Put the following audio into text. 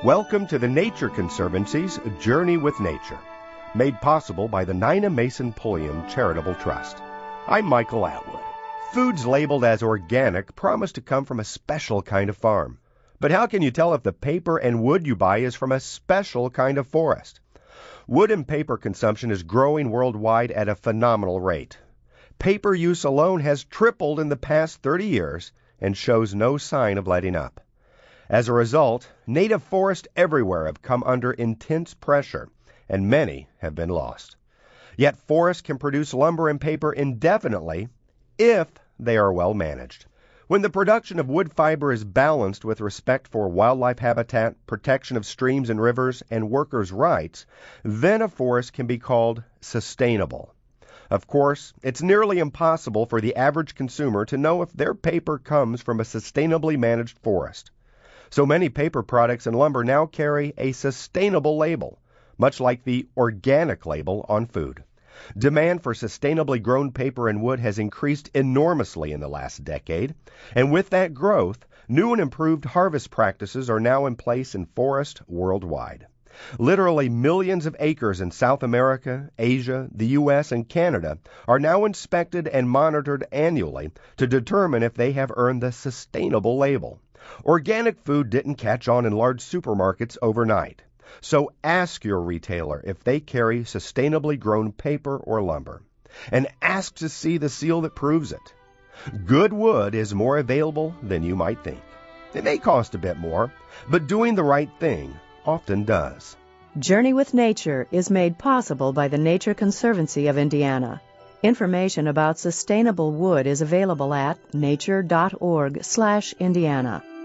Welcome to the Nature Conservancy's Journey with Nature, made possible by the Nina Mason Pulliam Charitable Trust. I'm Michael Atwood. Foods labeled as organic promise to come from a special kind of farm. But how can you tell if the paper and wood you buy is from a special kind of forest? Wood and paper consumption is growing worldwide at a phenomenal rate. Paper use alone has tripled in the past 30 years and shows no sign of letting up. As a result, native forests everywhere have come under intense pressure, and many have been lost. Yet forests can produce lumber and paper indefinitely if they are well managed. When the production of wood fiber is balanced with respect for wildlife habitat, protection of streams and rivers, and workers' rights, then a forest can be called sustainable. Of course, it's nearly impossible for the average consumer to know if their paper comes from a sustainably managed forest. So many paper products and lumber now carry a sustainable label, much like the organic label on food. Demand for sustainably grown paper and wood has increased enormously in the last decade, and with that growth, new and improved harvest practices are now in place in forests worldwide. Literally millions of acres in South America, Asia, the U.S., and Canada are now inspected and monitored annually to determine if they have earned the sustainable label. Organic food didn't catch on in large supermarkets overnight. So ask your retailer if they carry sustainably grown paper or lumber, and ask to see the seal that proves it. Good wood is more available than you might think. It may cost a bit more, but doing the right thing often does. Journey with Nature is made possible by the Nature Conservancy of Indiana. Information about sustainable wood is available at nature.org/Indiana.